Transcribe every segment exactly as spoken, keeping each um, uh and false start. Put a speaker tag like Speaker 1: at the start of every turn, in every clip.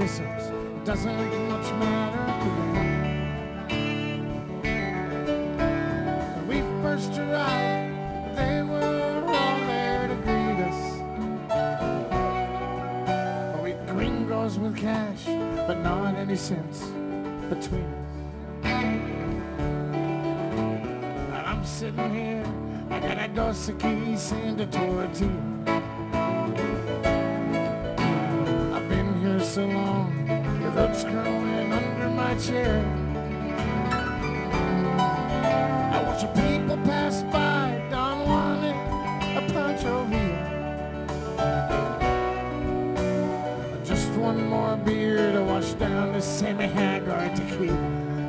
Speaker 1: whistles, it doesn't much matter to them. When we first arrived, they were all there to greet us. We gringos with cash, but not any sense between us. And I'm sitting here, I got a Dos Equis and a tortilla. I've been here so long, the roots growing under my chair. I watch the people pass by, Don wanted a Pancho Villa. Just one more beer to wash down this Sammy Hagar tequila.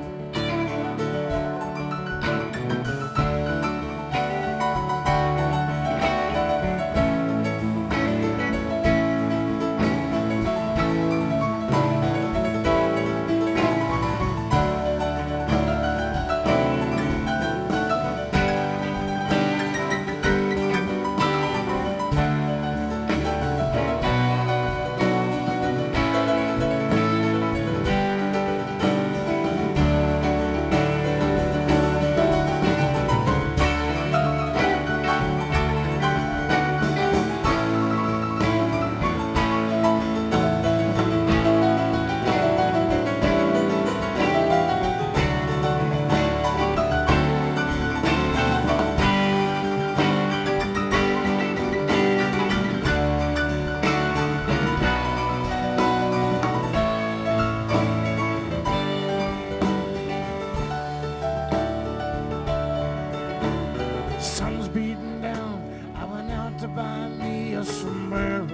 Speaker 1: Sun's beating down, I went out to buy me a sombrero.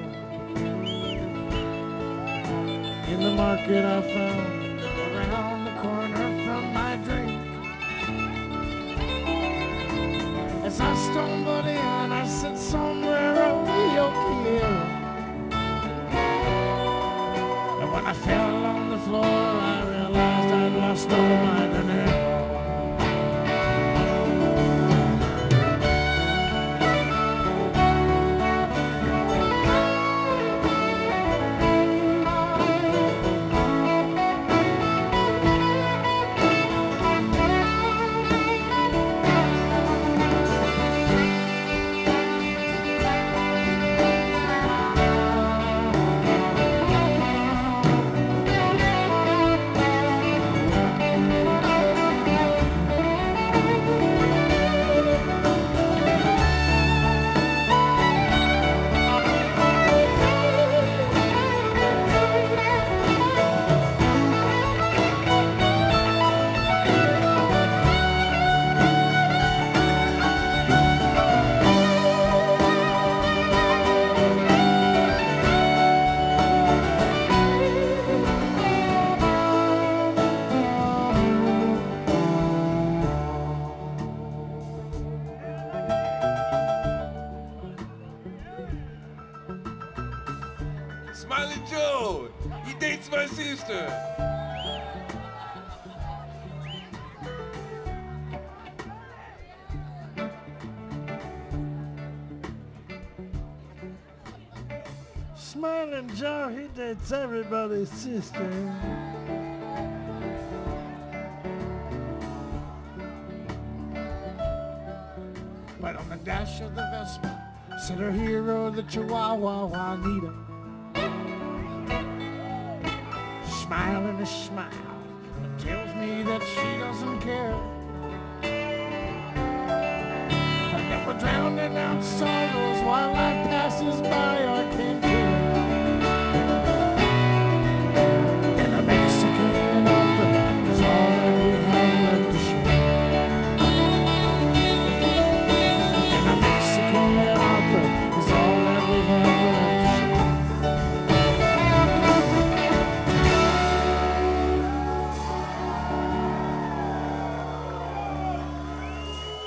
Speaker 1: In the market I found, around the corner from my drink. As I stumbled in, I said, sombrero, yo quiero. And when I fell on the floor, I realized I'd lost all my dinero.
Speaker 2: Smiley Joe, he dates my sister.
Speaker 1: Smiling Joe, he dates everybody's sister. But on the dash of the Vespa, said her hero, the Chihuahua Juanita. Smiling a smile that tells me that she doesn't care. And that we're drowning out sorrows while life passes by